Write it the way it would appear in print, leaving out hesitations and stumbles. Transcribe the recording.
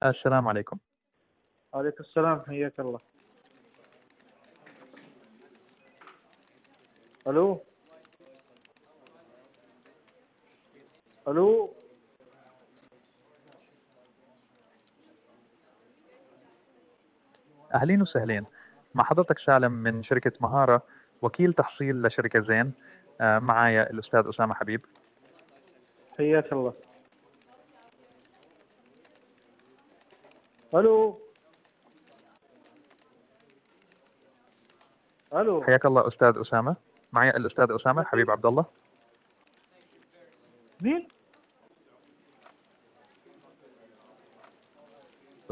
السلام عليكم. عليكم السلام، حياك الله. الو الو. أهلين وسهلين. مع حضرتك سالم من شركة مهارة، وكيل تحصيل لشركة زين. معايا الأستاذ أسامة حبيب. حياك الله. الو الو. حياك الله أستاذ أسامة. معايا الأستاذ أسامة حبيب عبد الله. مين؟